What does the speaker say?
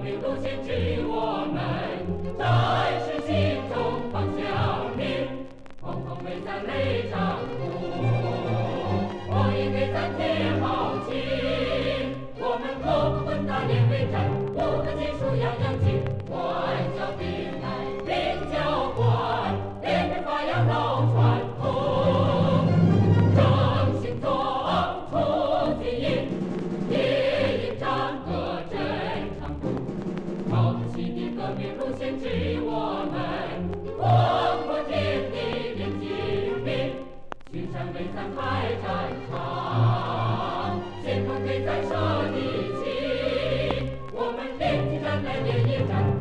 命路线指我们，战士心中放晓明，轰轰为咱擂仗鼓，火焰给咱贴好旗。我们国魂大连为战，武德技术样样精，外交兵来兵交换，连绵发扬老传统。正行壮出军营，一营战歌震长空。朝着新的革命路线指我们，广阔天地连精兵，群山为咱开战场，前方给咱射敌旗。我们连起战来连夜战。